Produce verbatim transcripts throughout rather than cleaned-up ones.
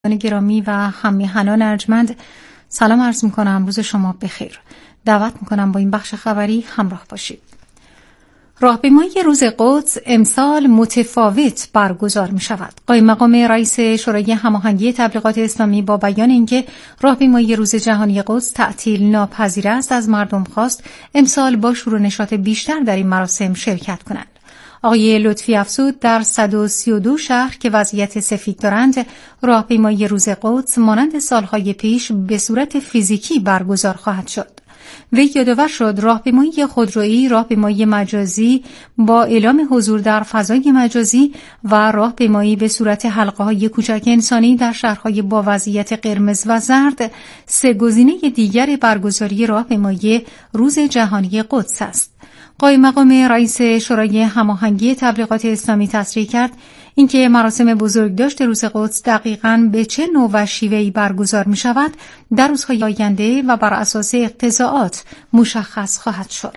گرامی و هم‌میهنان ارجمند، سلام عرض می‌کنم. روز شما بخیر. دعوت می‌کنم با این بخش خبری همراه باشید. راهپیمایی روز قدس امسال متفاوت برگزار می‌شود. قائم مقام رئیس شورای هماهنگی تبلیغات اسلامی با بیان اینکه راهپیمایی روز جهانی قدس تعطیل ناپذیر است، از مردم خواست امسال با شور و نشاط بیشتر در این مراسم شرکت کنند. آقای لطفی افزود در صد و سی و دو شهر که وضعیت سفید دارند، راهپیمایی روز قدس مانند سالهای پیش به صورت فیزیکی برگزار خواهد شد. وی یادآور شد راهپیمایی خودرویی، راهپیمایی مجازی با اعلام حضور در فضای مجازی و راهپیمایی به صورت حلقه‌های کوچک انسانی در شهرهای با وضعیت قرمز و زرد سه گزینه دیگر برگزاری راهپیمایی روز جهانی قدس است. قائم مقام رئیس شورای هماهنگی تبلیغات اسلامی تصریح کرد اینکه مراسم بزرگداشت روز قدس دقیقاً به چه نوع و شیوهی برگزار می شود در روزهای آینده و بر اساس اقتضاعات مشخص خواهد شد.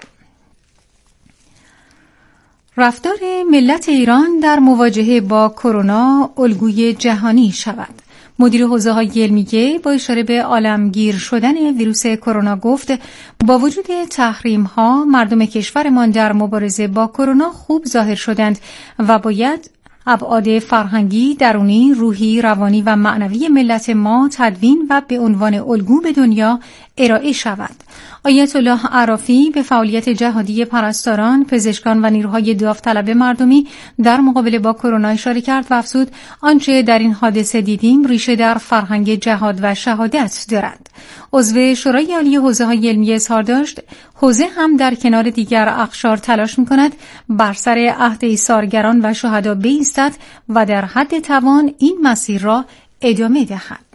رفتار ملت ایران در مواجهه با کرونا الگوی جهانی شود. مدیر حوزه‌های علمیه با اشاره به عالمگیر شدن ویروس کرونا گفت با وجود تحریم‌ها مردم کشورمان در مبارزه با کرونا خوب ظاهر شدند و باید ابعاد فرهنگی، درونی، روحی، روانی و معنوی ملت ما تدوین و به عنوان الگو به دنیا ارائه شود. آیت الله عرافی به فعالیت جهادی پرستاران، پزشکان و نیروهای داوطلب مردمی در مقابله با کرونا اشاره کرد و افزود آنچه در این حادثه دیدیم ریشه در فرهنگ جهاد و شهادت دارد. عضو شورای عالی حوزه‌های علمی اظهار داشت حوزه هم در کنار دیگر اقشار تلاش می‌کند بر سر عهد ایثارگران و شهدا بایستد و در حد توان این مسیر را ادامه دهد.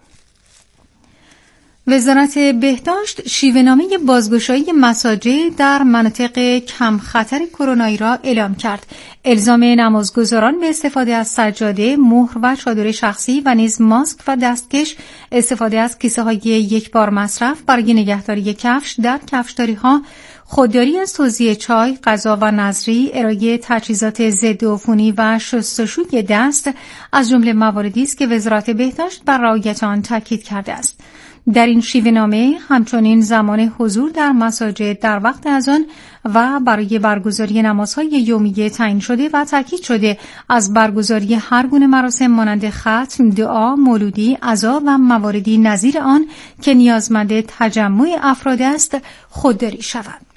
وزارت بهداشت شیوه‌نامه بازگشایی مساجد در مناطق کم خطر کرونایی را اعلام کرد. الزام نمازگزاران به استفاده از سجاده، مهر و چادر شخصی و نیز ماسک و دستکش، استفاده از کیسه‌های یک بار مصرف برای نگهداری کفش در کفشداری‌ها، خودداری از توزیع چای، غذا و نظری، ارائه تجهیزات ضد عفونی و شستشوی دست از جمله مواردی است که وزارت بهداشت بر رعایت آن تاکید کرده است. در این شیوه‌نامه همچنین زمان حضور در مساجد در وقت اذان و برای برگزاری نمازهای یومیه تعیین شده و تاکید شده از برگزاری هر گونه مراسم مانند ختم، دعا، مولودی، عزا و مواردی نظیر آن که نیازمند تجمع افراد است خودداری شود.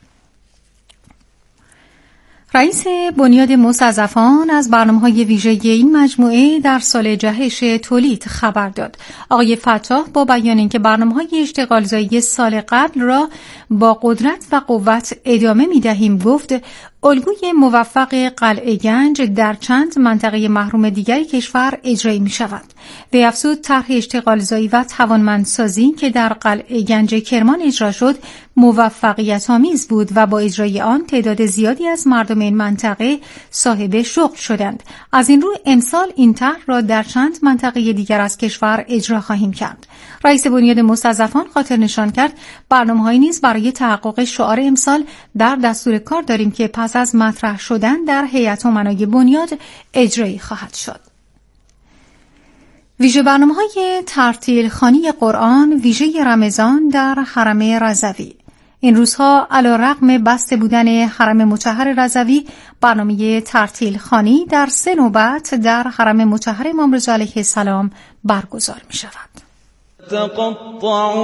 رئیس بنیاد مستضعفان از برنامه‌های ویژه این مجموعه در سال جهش تولید خبر داد. آقای فتاح با بیان اینکه برنامه‌های اشتغالزایی سال قبل را با قدرت و قوت ادامه می‌دهیم گفت الگوی موفق قلعه گنج در چند منطقه محروم دیگری کشور اجرایی می شود. وی افزود طرح اشتغالزایی و توانمندسازی که در قلعه گنج کرمان اجرا شد موفقیت آمیز بود و با اجرای آن تعداد زیادی از مردم این منطقه صاحب شغل شدند. از این رو امسال این طرح را در چند منطقه دیگر از کشور اجرا خواهیم کرد. رئیس بنیاد مستضعفان خاطر نشان کرد برنامه‌هایی نیز برای تحقق شعار امسال در دستور کار داریم که پس از مطرح شدن در هیئت امنای بنیاد اجرایی خواهد شد. ویژه برنامه‌های ترتیل خوانی قرآن ویژه رمضان در حرم رضوی. این روزها علی‌رغم بسته بودن حرم مطهر رضوی، برنامه ترتیل خوانی در سه نوبت در حرم مطهر امام رضا علیه السلام برگزار می شود. تقطعوا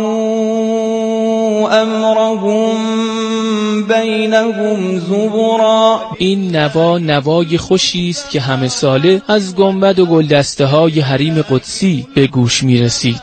امرهم بینهم زبرا. این نوا نوای خوشی است که همه ساله از گنبد و گلدسته های حریم قدسی به گوش می رسید.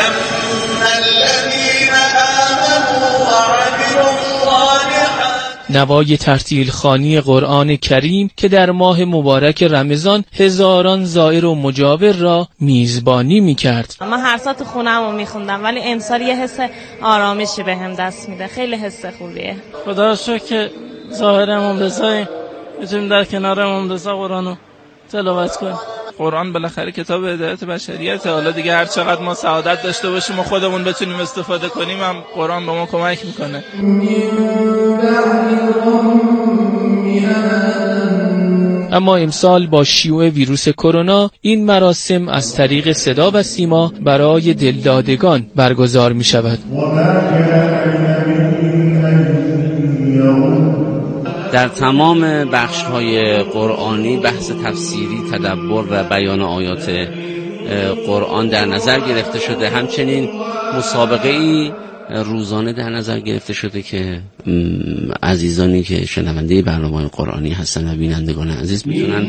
نوای ترتیل خوانی قرآن کریم که در ماه مبارک رمضان هزاران زائر و مجاور را میزبانی میکرد. من هر ساعت خونه‌مو میخوندم ولی امسال یه حس آرامشی بهم دست میده. خیلی حس خوبیه. خدا رو شکر که ظاهر امام رضا میتونیم در کنار امام رضا قرآنو تلاوت کنیم. قرآن بالاخره کتاب هدایت بشریته. حالا دیگه هر چقدر ما سعادت داشته باشیم و خودمون بتونیم استفاده کنیم هم قرآن به ما کمک میکنه. اما امسال با شیوع ویروس کرونا این مراسم از طریق صدا و سیما برای دلدادگان برگزار می شود. در تمام بخش‌های قرآنی بحث تفسیری، تدبر و بیان آیات قرآن در نظر گرفته شده. همچنین مسابقه‌ای روزانه در نظر گرفته شده که عزیزانی که شنونده برنامه‌های قرآنی هستن و بینندگان عزیز میتونن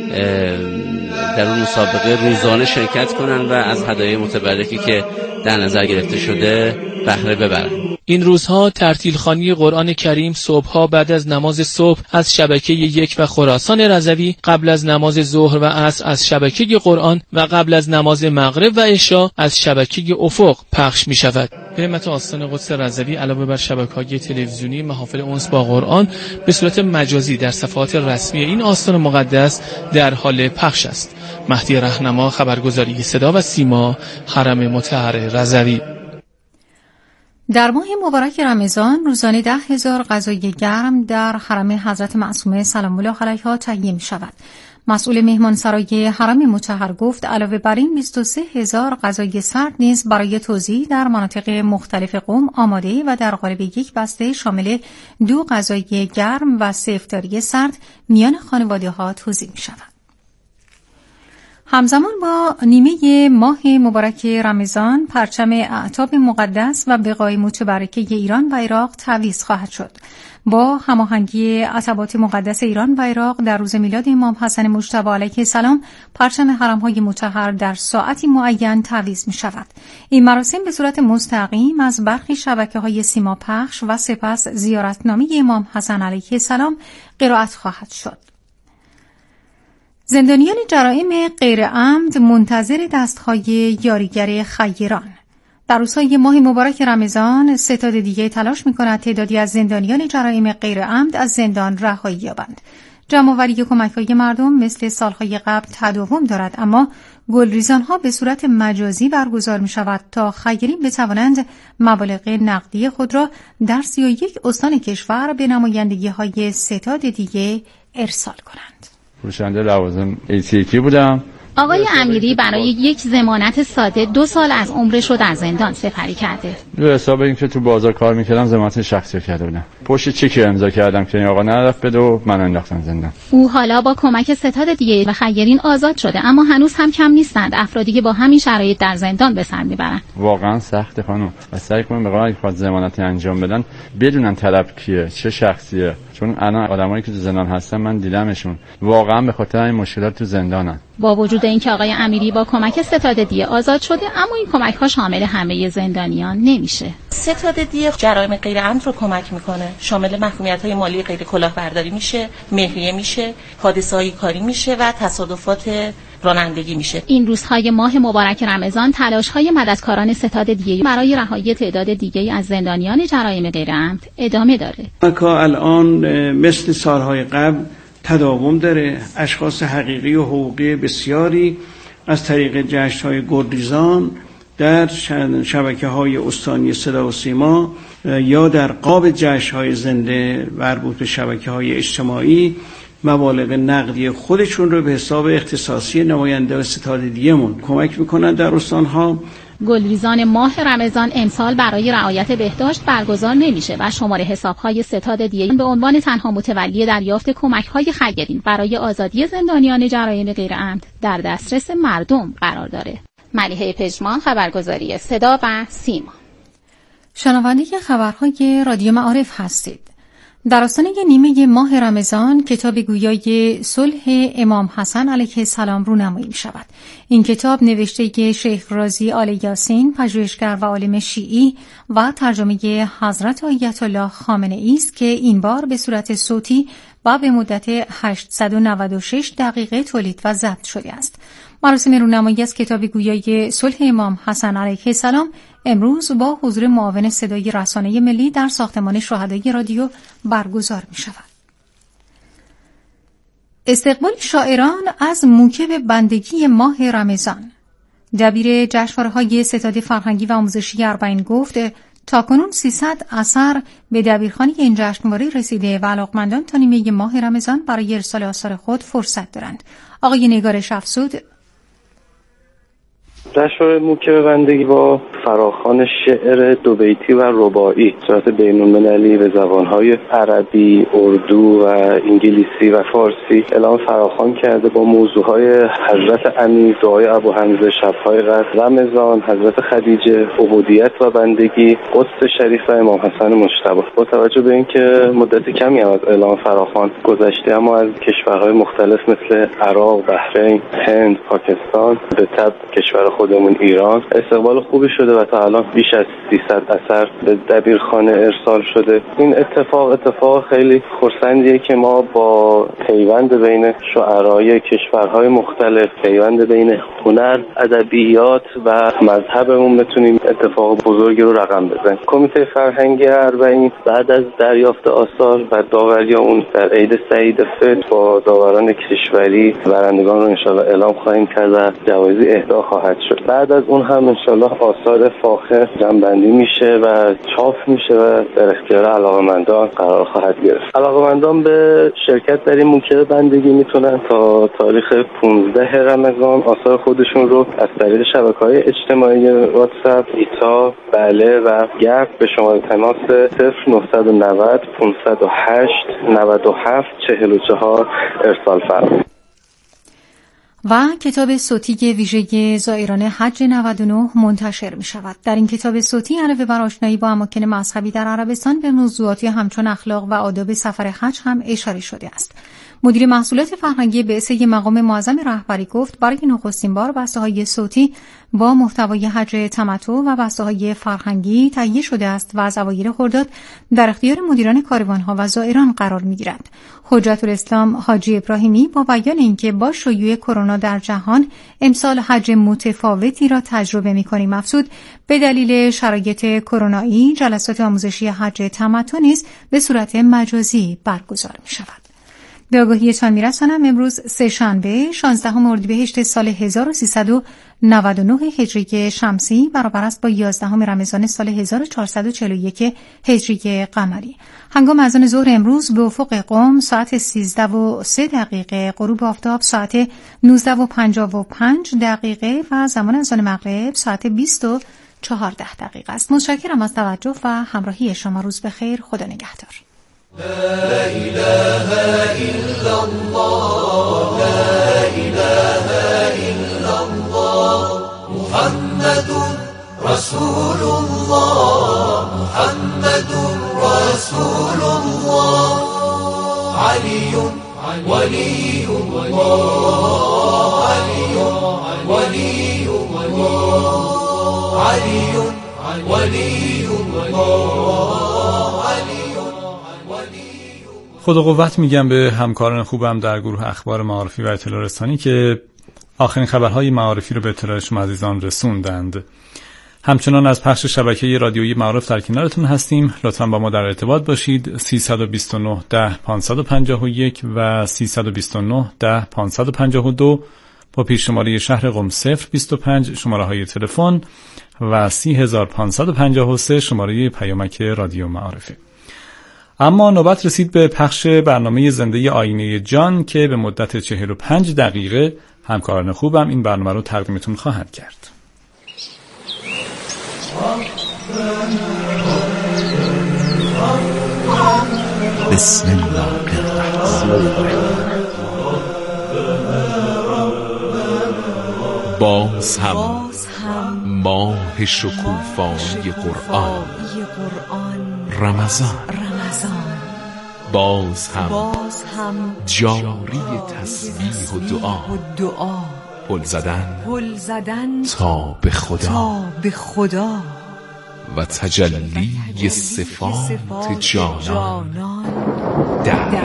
در اون مسابقه روزانه شرکت کنن و از هدایای متبرکی که در نظر گرفته شده بهره ببرن. این روزها ترتیلخوانی قرآن کریم صبحها بعد از نماز صبح از شبکه یک و خراسان رضوی، قبل از نماز ظهر و عصر از شبکه قرآن و قبل از نماز مغرب و عشا از شبکه افق پخش می شود. به همت آستان قدس رضوی علاوه بر شبکه‌های تلویزیونی، محافل انس با قرآن به صورت مجازی در صفحات رسمی این آستان مقدس در حال پخش است. مهدی رهنما، خبرگزاری صدا و سیما، حرم مطهر رضوی. در ماه مبارک رمضان روزانه ده هزار غذای گرم در حرم حضرت معصومه سلام الله علیها تهیه می شود. مسئول مهمانسرای حرم مطهر گفت علاوه بر این بیست و سه هزار غذای سرد نیز برای توزیع در مناطق مختلف قم آماده و در قالب یک بسته شامل دو غذای گرم و سه افطاری سرد میان خانواده ها توزیع می شود. همزمان با نیمه ماه مبارک رمضان پرچم اعتاب مقدس و بقای متبرکه ایران و عراق تعویض خواهد شد. با هماهنگی عتبات مقدس ایران و عراق در روز میلاد امام حسن مجتبی علیه السلام پرچم حرم‌های مطهر در ساعتی معین تعویض می شود. این مراسم به صورت مستقیم از برخی شبکه‌های سیما پخش و سپس زیارتنامه امام حسن علیه السلام قرائت خواهد شد. زندانیان جرائم غیر عمد منتظر دستهای یاریگر خیران. در روزهای ماه مبارک رمضان ستاد دیگه تلاش می‌کند تعدادی از زندانیان جرائم غیر عمد از زندان رهایی یابند. جمع‌آوری کمک‌های مردم مثل سالهای قبل تداوم دارد، اما گلریزان‌ها به صورت مجازی برگزار می‌شود تا خیرین بتوانند مبالغ نقدی خود را در سی و یک استان کشور به نمایندگی‌های ستاد دیگه ارسال کنند. فروشنده لوازم ایتی بودم. آقای امیری برای یک ضمانت ساده دو سال از عمرش رو در زندان سپری کرده. رو حساب این که تو بازار کار میکردم ضمانت شخصی کرده بودم. پشت چکی امضا کردم که این آقا نرفت بده و من انداختم زندان. او حالا با کمک ستاد دیگه و خیرین آزاد شده، اما هنوز هم کم نیستند افرادی که با همین شرایط در زندان به سر میبرند. واقعا سخته خانم. و سعی کنیم به قدر اینکه ضمانت انجام بدن بدونن طرف کیه، چه شخصیه. چون الان آدمایی که تو زندان هستن من دیدمشون واقعا به خاطر این مشکلات تو زندانن. با وجود اینکه آقای امیری با کمک ستاد دیه آزاد شده، اما این کمک ها شامل همه زندانیان نمیشه. ستاد دیه جرایم غیر عمد رو کمک میکنه، شامل محکومیت های مالی غیر کلاهبرداری میشه، مهریه میشه، حادثه های کاری میشه و تصادفات رانندگی میشه. این روزهای ماه مبارک رمضان تلاش های مددکاران ستاد دیه برای رهایی تعداد دیگه از زندانیان جرایم غیر عمد ادامه داره. مکا الان مثل سالهای قبل تداوم داره. اشخاص حقیقی و حقوقی بسیاری از طریق جشن‌های گلریزان در شبکه‌های استانی صدا و سیما یا در قاب جشن‌های زنده مربوط به شبکه‌های اجتماعی مبالغ نقدی خودشون رو به حساب اختصاصی نماینده و ستاد دیگه‌مون کمک می‌کنن در استان‌ها. گلریزان ماه رمضان امسال برای رعایت بهداشت برگزار نمیشه و شماره حساب‌های ستاد دیه به عنوان تنها متولی دریافت کمک‌های خیرین برای آزادی زندانیان جرایم غیر عمد در دسترس مردم قرار داره. ملیحه پژمان، خبرگزاری صدا و سیما. شنونده خبرهای رادیو معارف هستید. در آستانه نیمه ماه رمضان کتاب گویای صلح امام حسن علیه السلام رونمایی می شود. این کتاب نوشته شیخ رازی آل یاسین، پژوهشگر و عالم شیعی و ترجمه حضرت آیت الله خامنه‌ای است که این بار به صورت صوتی و به مدت هشتصد و نود و شش دقیقه تولید و ضبط شده است. مراسم رونمایی از کتاب گویای صلح امام حسن علیه السلام امروز با حضور معاون صدای رسانه ملی در ساختمان شهدای رادیو برگزار می شود. استقبال شاعران از موکب بندگی ماه رمضان. دبیر جشنواره‌های ستاد فرهنگی و آموزشی اربعین گفت تاکنون سیصد اثر به دبیرخانه این جشنواره رسیده و علاقمندان تا نیمه ماه رمضان برای ارسال آثار خود فرصت دارند. آقای نگارش افزود: جشنواره موکب بندگی با فراخوان شعر دو بیتی و رباعی صورت بین‌المللی به زبان‌های عربی، اردو و انگلیسی و فارسی اعلام فراخوان کرده با موضوعهای حضرت امیر، دعای ابو حمزه، شب‌های قدر، رمضان، حضرت خدیجه، عبودیت و بندگی، قدس شریف و امام حسن مجتبی. با توجه به اینکه مدت کمی هم از اعلام فراخوان گذشته، اما از کشورهای مختلف مثل عراق، بحرین، هند، پاکستان، به تبع کشور خودمون ایران استقبال خوبی شده و تا الان بیش از سیصد اثر به دبیرخانه ارسال شده. این اتفاق اتفاق خیلی خرسندیه که ما با پیوند بین شعرای کشورهای مختلف، پیوند بین هنر، ادبیات و مذهبمون بتونیم اتفاق بزرگی رو رقم بزنیم. کمیته فرهنگی اربعین بعد از دریافت آثار و داوری اون در عید سعید فطر با داوران کشوری برندگان رو انشالله اعلام خواهیم کرد و جوایزی اهدا خواهد شد. بعد از اون هم انشالله آثار فاخر جمع‌بندی میشه و چاپ میشه و در اختیار علاقه‌مندان قرار خواهد گرفت. علاقه‌مندان به شرکت در این موکب بندگی میتونن تا تاریخ پانزده رمضان آثار خودشون رو از طریق شبکه‌های اجتماعی واتساپ، ایتا، بله و گپ به شماره تماس صفر نه نه صفر پانصد و هشت نود و هفت چهل و چهار ارسال فرمایید. و کتاب صوتی ویژه زائران حج نود و نه منتشر می شود. در این کتاب صوتی علاوه بر آشنایی با اماکن مذهبی در عربستان به موضوعاتی همچون اخلاق و آداب سفر حج هم اشاره شده است. مدیر محصولات فرهنگی بعثه مقام معظم رهبری گفت برای نخستین بار بسته‌های صوتی با محتوای حج تمتع و بسته‌های فرهنگی تهیه شده است و از اوایل خرداد در اختیار مدیران کاروان‌ها و زائران قرار می‌گیرد. حجت الاسلام حاجی ابراهیمی با بیان اینکه با شیوع کرونا در جهان امسال حج متفاوتی را تجربه می‌کنیم افزود به دلیل شرایط کرونایی جلسات آموزشی حج تمتع نیز به صورت مجازی برگزار می‌شود. به آگاهیتان می‌رسانم امروز سه‌شنبه شانزدهم اردیبهشت سال هزار و سیصد و نود و نه هجری شمسی برابر است با یازدهم رمضان سال هزار و چهارصد و چهل و یک هجری قمری. هنگام اذان ظهر امروز به افق قم ساعت سیزده و سه دقیقه، غروب آفتاب ساعت نوزده و پنجاه و پنج دقیقه و زمان اذان مغرب ساعت بیست و چهارده دقیقه است. متشکرم از توجه و همراهی شما. روز بخیر. خدا نگهدار. لا إله إلا الله لا إله إلا الله محمد رسول الله محمد رسول الله علي ولي الله علي ولي الله علي ولي الله علي. خدا قوت میگم به همکاران خوبم در گروه اخبار معارفی و اطلاع رسانی که آخرین خبرهای معارفی رو به اطلاع شما عزیزان رسوندند. همچنان از پخش شبکه رادیویی معارف در کنارتون هستیم. لطفاً با ما در ارتباط باشید. سیصد و بیست و نه ده پانصد و پنجاه و یک و سیصد و بیست و نه ده پانصد و پنجاه و دو با پیش شماره شهر قم صفر بیست و پنج شماره های تلفن و سی هزار پانصد و پنجاه و سه شماره پیامک رادیو معارفه. اما نوبت رسید به پخش برنامه زنده آینه جان که به مدت چهل و پنج دقیقه همکاران خوبم این برنامه رو تقدیمتون خواهند کرد. بسم الله الرحمن الرحیم. باز هم ماه شکوفایی قرآن رمضان باز هم, باز هم جاری تسبیح و دعا, دعا پل زدن, پل زدن تا به خدا, تا به خدا و تجلی صفات, صفات جانان, جانان در, در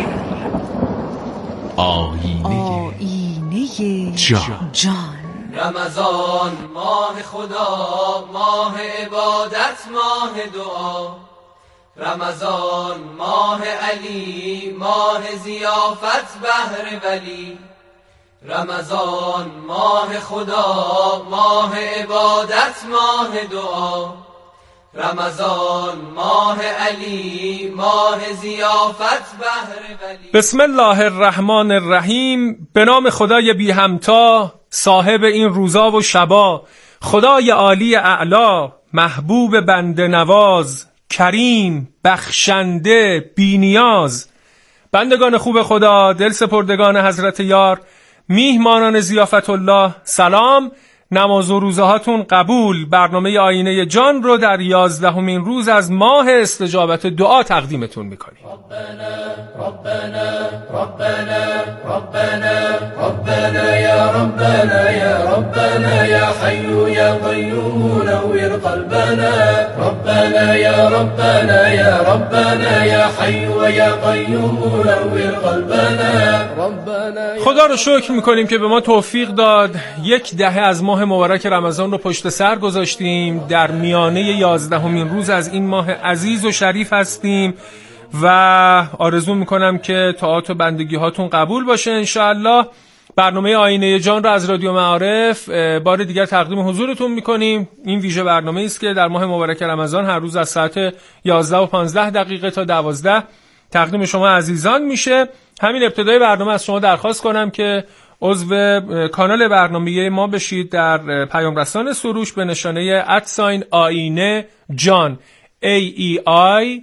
آینه, آینه جان, جان. رمضان ماه خدا، ماه عبادت، ماه دعا. رمضان ماه علی، ماه ضیافت بهر ولی. رمضان ماه خدا، ماه عبادت، ماه دعا. رمضان ماه علی ماه ضیافت بهر ولی. بسم الله الرحمن الرحیم. به نام خدای بی همتا، صاحب این روزا و شبا، خدای عالی اعلا، محبوب بنده نواز، کریم، بخشنده، بی نیاز. بندگان خوب خدا، دل سپردگان حضرت یار، میهمانان ضیافت الله، سلام. نماز و روزه هاتون قبول. برنامه آینه جان رو در یازدهمین روز از ماه استجابت دعا تقدیمتون میکنیم. ربنا ربنا ربنا ربنا ربنا یا ربنا یا ربنا یا حی یا قیوم نور قلبنا ربنا یا ربنا یا ربنا یا حی یا قیوم نور قلبنا ربنا. خدا رو شکر میکنیم که به ما توفیق داد یک دهه از ماه مبارک رمضان رو پشت سر گذاشتیم. در میانه یازدهمین روز از این ماه عزیز و شریف هستیم و آرزو میکنم که طاعات و بندگی هاتون قبول باشه انشاءالله. برنامه آینه جان رو از رادیو معارف بار دیگر تقدیم حضورتون میکنیم. این ویژه برنامه است که در ماه مبارک رمضان هر روز از ساعت یازده و پانزده دقیقه تا دوازده تقدیم شما عزیزان میشه. همین ابتدای برنامه از شما درخواست کنم که عضو کانال برنامه ما بشید در پیام رسان سروش به نشانه ادساین آینه جان A E I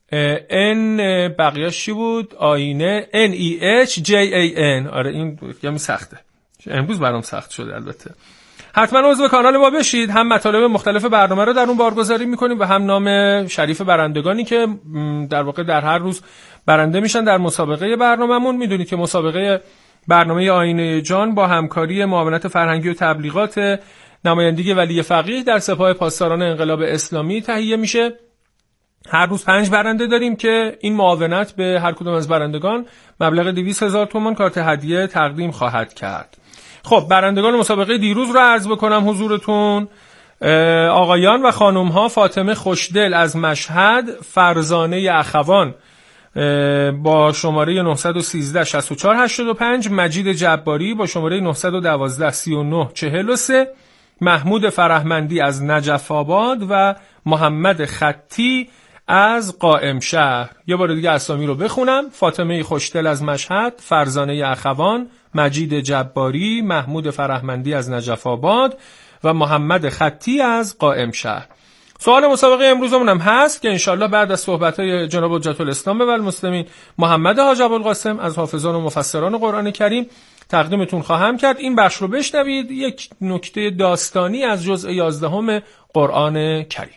N بقیه‌اش چی بود؟ آینه N E H J A N. آره این یکمی سخته، امروز برام سخت شده. البته حتما عضو کانال ما بشید. هم مطالب مختلف برنامه رو در اون بارگذاری میکنیم و هم نام شریف برندگانی که در واقع در هر روز برنده میشن در مسابقه برنامه‌مون. میدونید که مسابقه برنامه آینه جان با همکاری معاونت فرهنگی و تبلیغات نمایندگی ولی فقیه در سپاه پاسداران انقلاب اسلامی تهیه میشه. هر روز پنج برنده داریم که این معاونت به هر کدوم از برندگان مبلغ دویست هزار تومان کارت هدیه تقدیم خواهد کرد. خب برندگان مسابقه دیروز رو عرض بکنم حضورتون. آقایان و خانم ها: فاطمه خوشدل از مشهد، فرزانه اخوان با شماره نه یک سه شش چهار هشت پنج، مجید جباری با شماره نه یک دو سه نه چهار سه، محمود فرهمندی از نجف آباد و محمد خطی از قائم شهر. یه بار دیگه اسامی رو بخونم: فاطمه خوشدل از مشهد، فرزانه اخوان، مجید جباری، محمود فرهمندی از نجف آباد و محمد خطی از قائم شهر. سوال مسابقه امروزمون هم هست که انشالله بعد از صحبت‌های جناب حجت الاسلام و المسلمین محمد حاج ابوالقاسم از حافظان و مفسران قرآن کریم تقدیمتون خواهم کرد. این بخش رو بشنوید، یک نکته داستانی از جزء یازدهم قرآن کریم.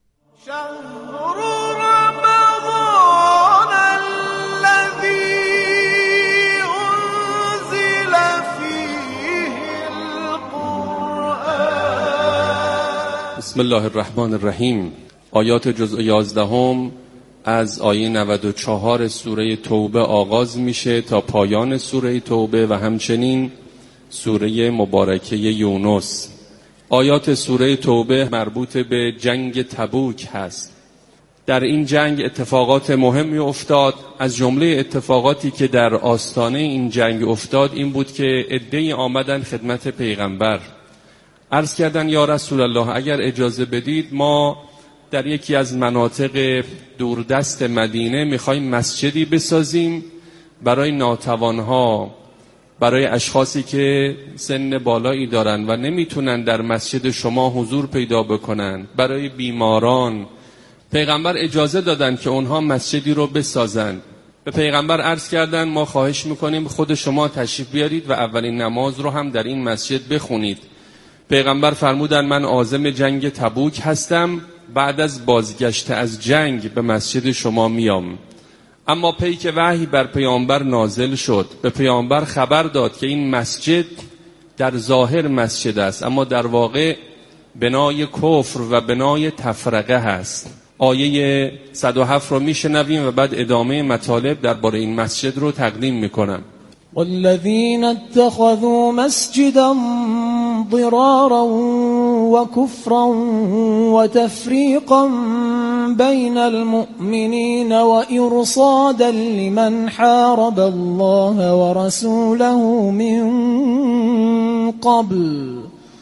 بسم الله الرحمن الرحیم. آیات جزء یازدهم از آیه نود و چهار سوره توبه آغاز میشه تا پایان سوره توبه و همچنین سوره مبارکه یونس. آیات سوره توبه مربوط به جنگ تبوک هست. در این جنگ اتفاقات مهمی افتاد. از جمله اتفاقاتی که در آستانه این جنگ افتاد این بود که عده‌ای آمدن خدمت پیغمبر، عرض کردن یا رسول الله اگر اجازه بدید ما در یکی از مناطق دوردست مدینه میخوایم مسجدی بسازیم برای ناتوانها، برای اشخاصی که سن بالایی دارن و نمیتونن در مسجد شما حضور پیدا بکنن، برای بیماران. پیغمبر اجازه دادن که اونها مسجدی رو بسازن. به پیغمبر عرض کردن ما خواهش میکنیم خود شما تشریف بیارید و اولین نماز رو هم در این مسجد بخونید. پیغمبر فرمودن من عازم جنگ تبوک هستم، بعد از بازگشت از جنگ به مسجد شما میام. اما پیک وحی بر پیامبر نازل شد، به پیامبر خبر داد که این مسجد در ظاهر مسجد است اما در واقع بنای کفر و بنای تفرقه هست. آیه صد و هفت رو میشنویم و بعد ادامه مطالب درباره این مسجد رو تقدیم میکنم. والذين اتخذوا مسجدا ضرارا وكفرا وتفريقا بين المؤمنين وإرصادا لمن حارب الله ورسوله من قبل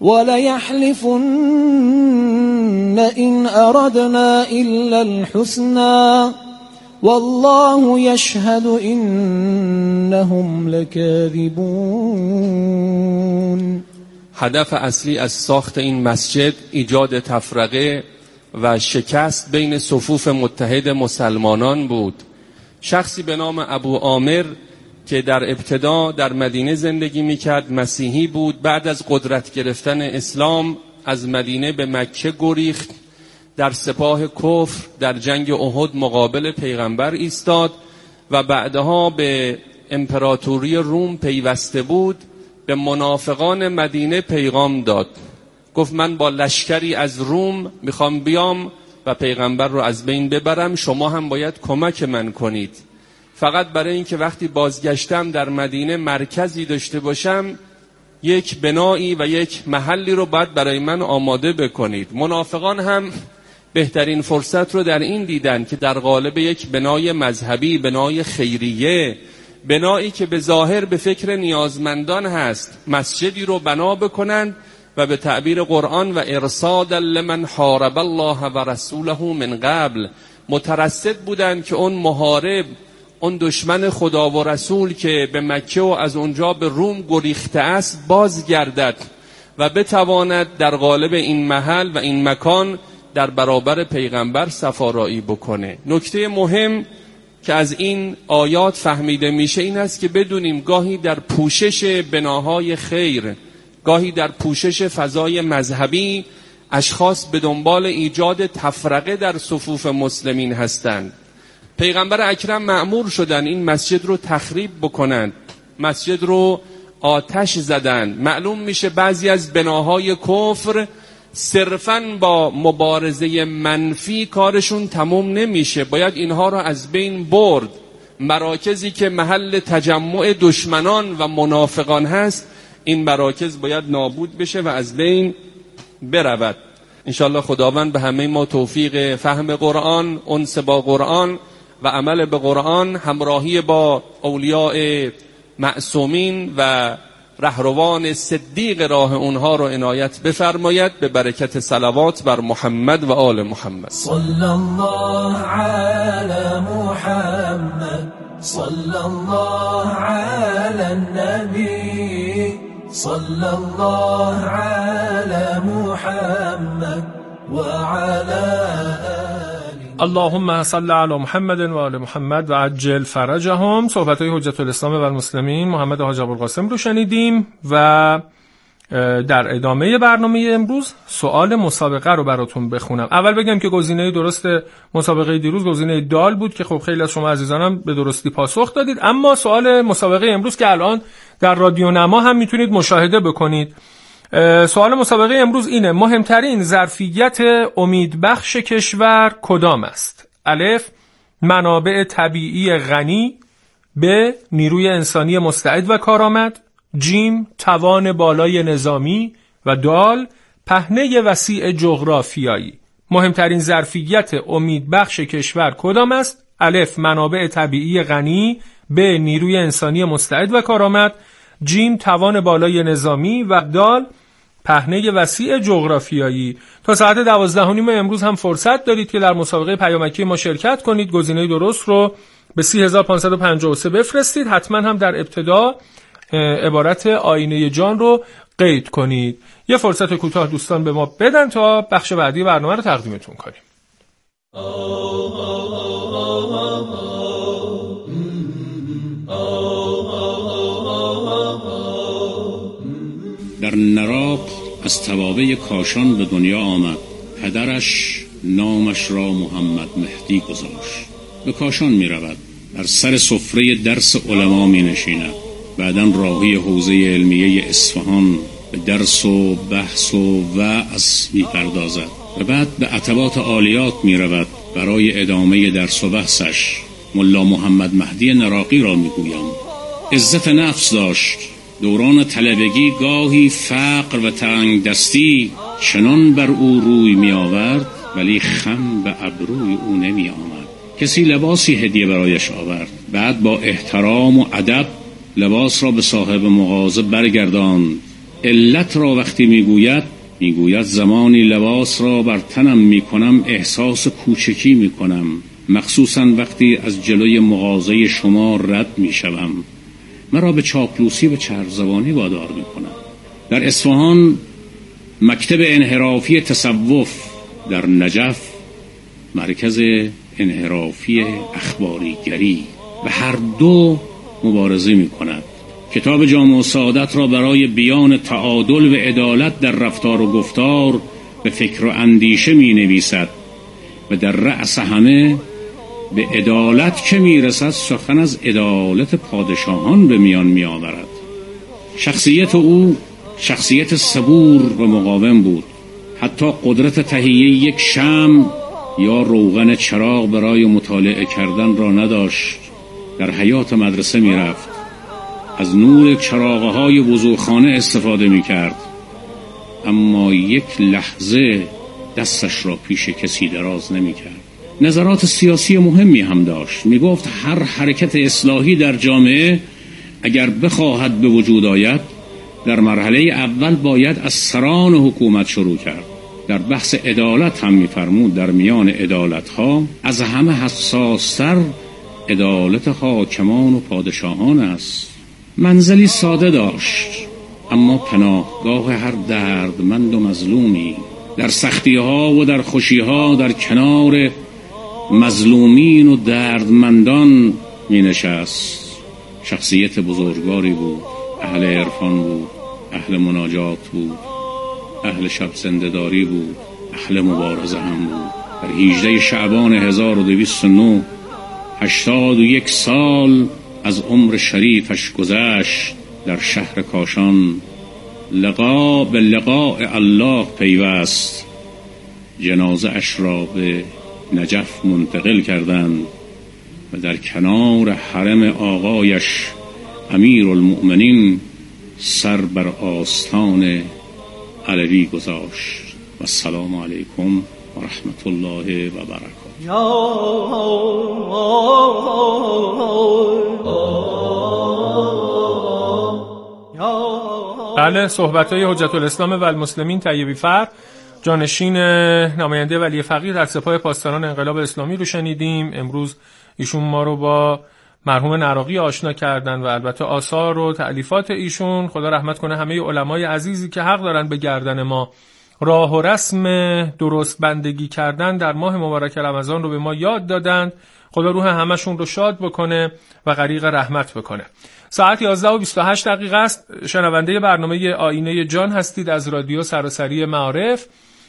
وليحلفن إن أردنا إلا الحسنى والله يشهد إنهم لكاذبون. هدف اصلی از ساخت این مسجد ایجاد تفرقه و شکست بین صفوف متحد مسلمانان بود. شخصی به نام ابو عامر که در ابتدا در مدینه زندگی میکرد، مسیحی بود، بعد از قدرت گرفتن اسلام از مدینه به مکه گریخت، در سپاه کفر در جنگ احد مقابل پیغمبر ایستاد و بعدها به امپراتوری روم پیوسته بود. به منافقان مدینه پیغام داد، گفت من با لشکری از روم میخوام بیام و پیغمبر رو از بین ببرم، شما هم باید کمک من کنید. فقط برای اینکه وقتی بازگشتم در مدینه مرکزی داشته باشم، یک بنایی و یک محلی رو باید برای من آماده بکنید. منافقان هم بهترین فرصت رو در این دیدن که در قالب یک بنای مذهبی، بنای خیریه، بنایی که به ظاهر به فکر نیازمندان هست، مسجدی رو بنا بکنند و به تعبیر قرآن و ارصادا لمن حارب الله و رسوله من قبل، مترصد بودند که اون محارب، اون دشمن خدا و رسول که به مکه و از اونجا به روم گریخته است بازگردد و بتواند در قالب این محل و این مکان در برابر پیغمبر صفارایی بکنه. نکته مهم که از این آیات فهمیده میشه این است که بدونیم گاهی در پوشش بناهای خیر، گاهی در پوشش فضای مذهبی، اشخاص به دنبال ایجاد تفرقه در صفوف مسلمین هستند. پیغمبر اکرم مأمور شدن این مسجد رو تخریب بکنند، مسجد رو آتش زدن. معلوم میشه بعضی از بناهای کفر صرفاً با مبارزه منفی کارشون تموم نمیشه، باید اینها رو از بین برد. مراکزی که محل تجمع دشمنان و منافقان هست، این مراکز باید نابود بشه و از بین برود. انشالله خداوند به همه ما توفیق فهم قرآن، انس با قرآن و عمل به قرآن، همراهی با اولیاء معصومین و رهروان صدیق راه اونها رو عنایت بفرماید، به برکت صلوات بر محمد و آل محمد. صلی الله علی محمد، صلی الله علی النبی، صلی الله علی محمد و علی اللهم صل علی محمد و آل محمد و عجل فرجهم. صحبت‌های حجت الاسلام و المسلمین محمد حاج ابوالقاسم رو شنیدیم و در ادامه برنامه امروز سوال مسابقه رو براتون بخونم. اول بگم که گزینه درست مسابقه دیروز گزینه دال بود که خب خیلی از شما عزیزانم به درستی پاسخ دادید، اما سوال مسابقه امروز که الان در رادیو نما هم میتونید مشاهده بکنید. سوال مسابقه امروز اینه: مهمترین ظرفیت امیدبخش کشور کدام است؟ الف، منابع طبیعی غنی، ب، نیروی انسانی مستعد و کارآمد، جیم، توان بالای نظامی و دال، پهنه وسیع جغرافیایی. مهمترین ظرفیت امیدبخش کشور کدام است؟ الف، منابع طبیعی غنی، ب، نیروی انسانی مستعد و کارآمد، جیم، توان بالای نظامی و دال، پهنه وسیع جغرافیایی. تا ساعت دوازده و نیم امروز هم فرصت دارید که در مسابقه پیامکی ما شرکت کنید. گزینه درست رو به سی و هزار و پانصد و پنجاه و سه بفرستید. حتما هم در ابتدا عبارت آینه جان رو قید کنید. یه فرصت کوتاه دوستان به ما بدن تا بخش بعدی برنامه رو تقدیمتون کنیم. در نراب از توابع کاشان به دنیا آمد، پدرش نامش را محمد مهدی گذاشت. به کاشان می رود، بر سر سفره درس علما می نشیند، بعداً راهی حوزه علمیه اصفهان به درس و بحث و وعظ می پردازد و بعد به عتبات عالیات می رود برای ادامه درس و بحثش. ملا محمد مهدی نراقی را می گویم. عزت نفس داشت، دوران طلبگی گاهی فقر و تنگ دستی چنان بر او روی می آورد ولی خم به ابروی او نمی آمد. کسی لباسی هدیه برایش آورد، بعد با احترام و ادب لباس را به صاحب مغازه برگرداند علت را وقتی میگوید میگوید زمانی لباس را بر تنم میکنم احساس کوچکی میکنم، مخصوصا وقتی از جلوی مغازه شما رد میشوم، مرا به چاپلوسی و چرب‌زبانی وادار میکنم. در اصفهان مکتب انحرافی تصوف، در نجف مرکز انحرافی اخباریگری و هر دو مبارزه میکند. کتاب جامع السعادت را برای بیان تعادل و عدالت در رفتار و گفتار به فکر و اندیشه می نویسد و در رأس همه به عدالت که می رسد سخن از عدالت پادشاهان به میان می آورد. شخصیت او شخصیت صبور و مقاوم بود. حتی قدرت تهیه یک شمع یا روغن چراغ برای مطالعه کردن را نداشت. در حیاط مدرسه می رفت، از نور چراغ‌های وضوخانه استفاده می‌کرد، اما یک لحظه دستش را پیش کسی دراز نمی‌کرد. نظرات سیاسی مهمی هم داشت. می‌گفت هر حرکت اصلاحی در جامعه اگر بخواهد به وجود آید، در مرحله اول باید از سران حکومت شروع کرد. در بحث عدالت هم می‌فرمود در میان عدالت‌ها از همه حساس‌تر عدالت حاکمان و پادشاهان است. منزلی ساده داشت، اما پناهگاه هر دردمند و مظلومی. در سختی ها و در خوشی ها در کنار مظلومین و دردمندان می نشست. شخصیت بزرگواری بود، اهل عرفان بود، اهل مناجات بود، اهل شب زنده‌داری بود، اهل مبارزه هم بود. در هجدهم شعبان هزار و دویست و نه، هشتاد و یک سال از عمر شریفش گذشت. در شهر کاشان لقا به لقاء الله پیوست. جنازه اش را به نجف منتقل کردند و در کنار حرم آقایش امیر المؤمنین سر بر آستان علوی گذاشت. و السلام علیکم و رحمت الله و برکاته. بله، صحبت‌های حجت الاسلام و المسلمین طیبی فر، جانشین نماینده ولی فقیه در سپاه پاسداران انقلاب اسلامی رو شنیدیم. امروز ایشون ما رو با مرحوم نراقی آشنا کردن و البته آثار و تألیفات ایشون، خدا رحمت کنه همه علمای عزیزی که حق دارن به گردن ما راه و رسم درست بندگی کردن در ماه مبارک رمضان رو به ما یاد دادند. خدا روح همشون رو شاد بکنه و غریق رحمت بکنه. ساعت یازده و بیست و هشت دقیقه است. شنونده برنامه آینه جان هستید از رادیو سراسری معارف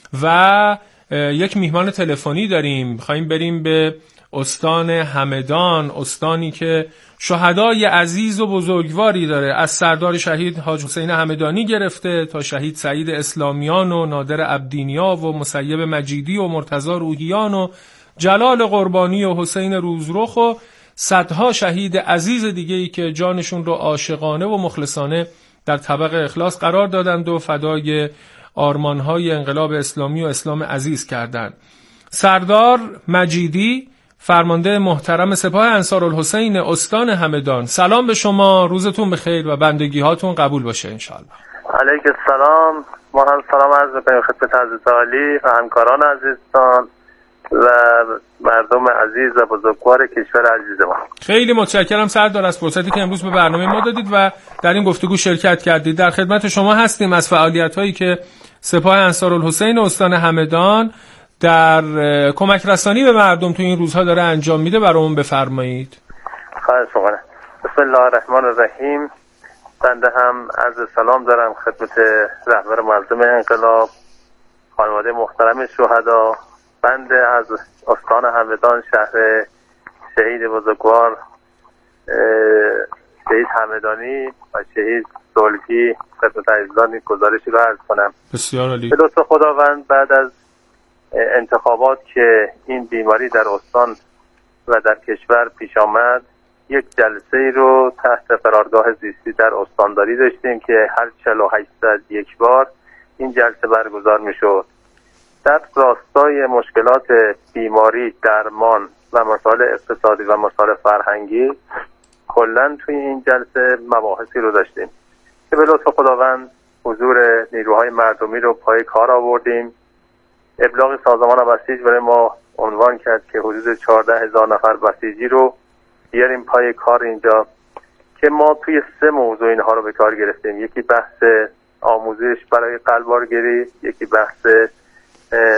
و یک میهمان تلفنی داریم. خواهیم بریم به استان همدان، استانی که شهدای عزیز و بزرگواری داره، از سردار شهید حاج حسین همدانی گرفته تا شهید سعید اسلامیان و نادر عبدینیا و مسیب مجیدی و مرتضی روحیان و جلال قربانی و حسین روزرخ و صدها شهید عزیز دیگه‌ای که جانشون رو عاشقانه و مخلصانه در طبق اخلاص قرار دادند و فدای آرمان‌های انقلاب اسلامی و اسلام عزیز کردند. سردار مجیدی، فرمانده محترم سپاه انصارالحسین استان همدان، سلام به شما، روزتون بخیر و بندگی هاتون قبول باشه انشالله. علیک السلام. ما هم سلام عرض می‌کنیم خدمت حضرت عالی و همکاران عزیزتان و مردم عزیز و بزرگوار کشور عزیز ما. خیلی متشکرم سردار از فرصتی که امروز به برنامه ما دادید و در این گفتگو شرکت کردید. در خدمت شما هستیم از فعالیت‌هایی که سپاه انصارالحسین استان همدان در کمک رسانی به مردم تو این روزها داره انجام میده برامون بفرمایید. خواهش می‌کنم. بسم الله الرحمن الرحیم. بنده هم عرض سلام دارم خدمت رهبر مردم انقلاب، خانواده محترم شهدا. بنده از استان همدان، شهر شهید بزرگوار شهید همدانی و شهید صلحی خدمت عزیزان گزارشی رو عرض کنم. بسیار عالی. به لطف خداوند بعد از انتخابات که این بیماری در استان و در کشور پیش آمد، یک جلسه رو تحت قرارگاه زیستی در استانداری داشتیم که هر چهل و هشت ساعت یک بار این جلسه برگزار می شد. در راستای مشکلات بیماری، درمان و مسائل اقتصادی و مسائل فرهنگی کلاً توی این جلسه مباحثی رو داشتیم که به لطف خداوند حضور نیروهای مردمی رو پای کار آوردیم. ابلاغ سازمان بسیج برای ما عنوان کرد که حدود چهارده هزار نفر بسیجی رو بیاریم پای کار اینجا، که ما توی سه موضوع اینها رو به کار گرفتیم. یکی بحث آموزش برای قلبارگری، یکی بحث